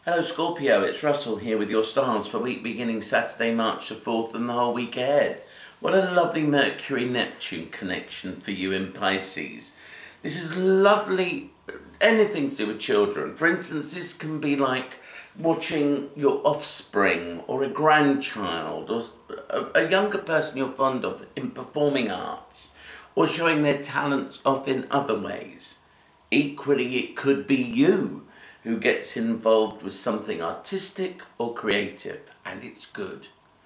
Hello Scorpio, it's Russell here with your stars for week beginning Saturday, March the 4th and the whole week ahead. What a lovely Mercury-Neptune connection for you in Pisces. This is lovely, anything to do with children. For instance, this can be like watching your offspring or a grandchild or a younger person you're fond of in performing arts or showing their talents off in other ways. Equally, it could be you who gets involved with something artistic or creative, and it's good.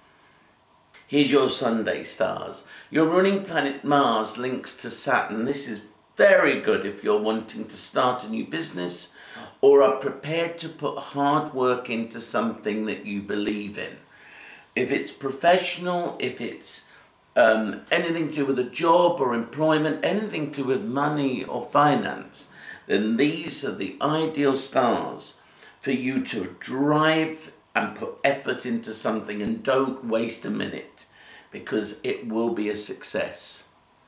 Here's your Sunday stars. Your ruling planet Mars links to Saturn. This is very good if you're wanting to start a new business or are prepared to put hard work into something that you believe in. If it's professional, if it's anything to do with a job or employment, anything to do with money or finance, then these are the ideal stars for you to drive and put effort into something, and don't waste a minute because it will be a success.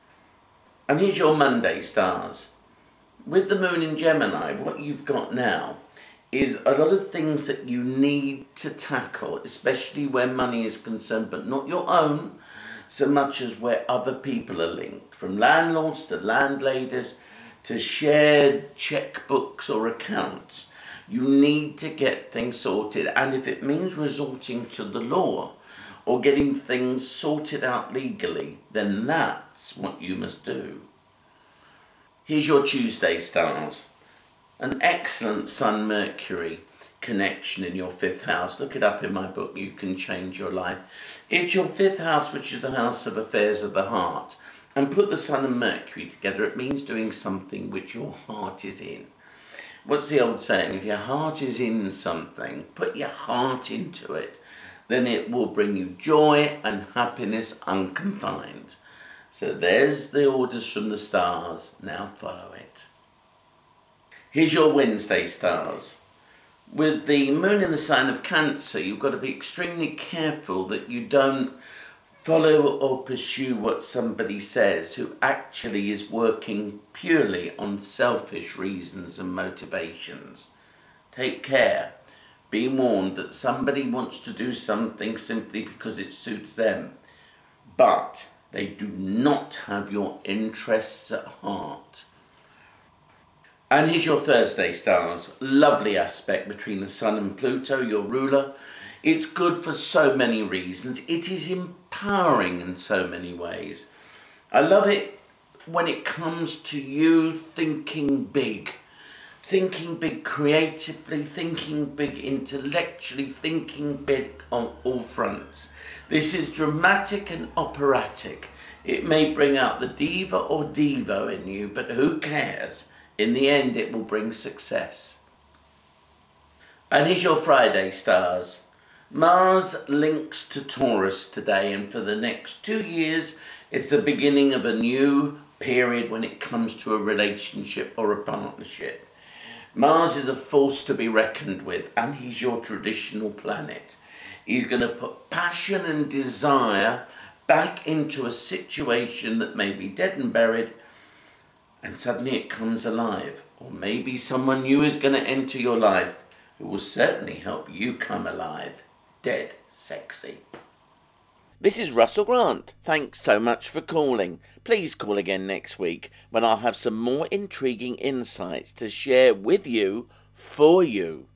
And here's your Monday stars. With the moon in Gemini, what you've got now is a lot of things that you need to tackle, especially where money is concerned, but not your own so much as where other people are linked, from landlords to landladies to shared checkbooks or accounts. You need to get things sorted, and if it means resorting to the law or getting things sorted out legally, then that's what you must do. Here's your Tuesday stars. An excellent Sun-Mercury connection in your 5th house. Look it up in my book, You Can Change Your Life. It's your 5th house, which is the house of affairs of the heart. And put the Sun and Mercury together, it means doing something which your heart is in. What's the old saying? If your heart is in something, put your heart into it, then it will bring you joy and happiness unconfined. So there's the orders from the stars. Now follow it. Here's your Wednesday stars. With the moon in the sign of Cancer, you've got to be extremely careful that you don't follow or pursue what somebody says who actually is working purely on selfish reasons and motivations. Take care. Be warned that somebody wants to do something simply because it suits them, but they do not have your interests at heart. And here's your Thursday stars. Lovely aspect between the Sun and Pluto, your ruler. It's good for so many reasons. It is empowering in so many ways. I love it when it comes to you thinking big creatively, thinking big intellectually, thinking big on all fronts. This is dramatic and operatic. It may bring out the diva or divo in you, but who cares? In the end, it will bring success. And here's your Friday stars. Mars links to Taurus today, and for the next 2 years, it's the beginning of a new period when it comes to a relationship or a partnership. Mars is a force to be reckoned with, and he's your traditional planet. He's going to put passion and desire back into a situation that may be dead and buried, and suddenly it comes alive. Or maybe someone new is going to enter your life who will certainly help you come alive. Dead sexy. This is Russell Grant. Thanks so much for calling. Please call again next week when I'll have some more intriguing insights to share with you, for you.